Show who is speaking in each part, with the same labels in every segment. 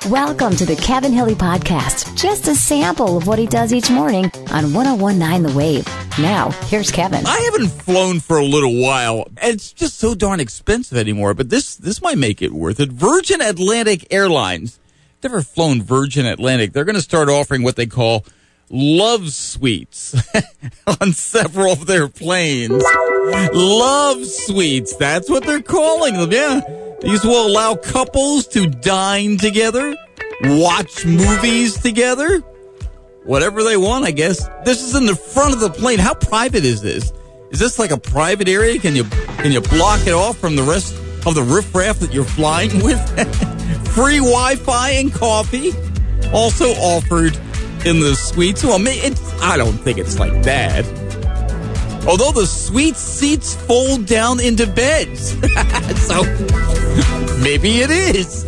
Speaker 1: Welcome to the Kevin Hilly Podcast. Just a sample of what he does each morning on 101.9 The Wave. Now, here's Kevin.
Speaker 2: I haven't flown for a little while. It's just so darn expensive anymore, but this might make it worth it. Virgin Atlantic Airlines. Never flown Virgin Atlantic. They're going to start offering what they call love suites on several of their planes. Love suites. That's what they're calling them, yeah. These will allow couples to dine together, watch movies together, whatever they want, I guess. This is in the front of the plane. How private is this? Is this like a private area? Can you block it off from the rest of the riffraff that you're flying with? Free Wi-Fi and coffee also offered in the suites. Well, I don't think it's like that. Although the suite seats fold down into beds. So maybe it is.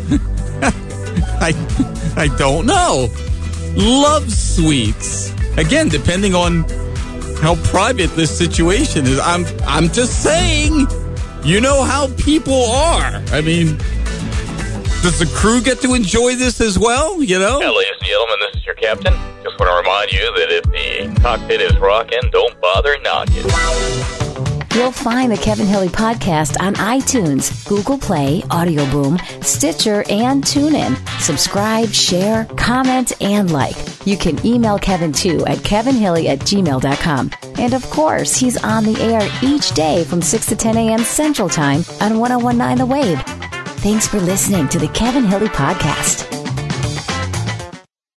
Speaker 2: I don't know. Love suites. Again, depending on how private this situation is. I'm just saying, you know how people are. I mean, does the crew get to enjoy this as well, you know?
Speaker 3: Yeah, ladies and gentlemen, this is your captain. Just want to remind you that if the cockpit is rocking, don't bother knocking.
Speaker 1: You'll find the Kevin Hilly Podcast on iTunes, Google Play, Audio Boom, Stitcher, and TuneIn. Subscribe, share, comment, and like. You can email Kevin, too, at kevinhilly@gmail.com. And, of course, he's on the air each day from 6 to 10 a.m. Central Time on 101.9 The Wave. Thanks for listening to the Kevin Hilly Podcast.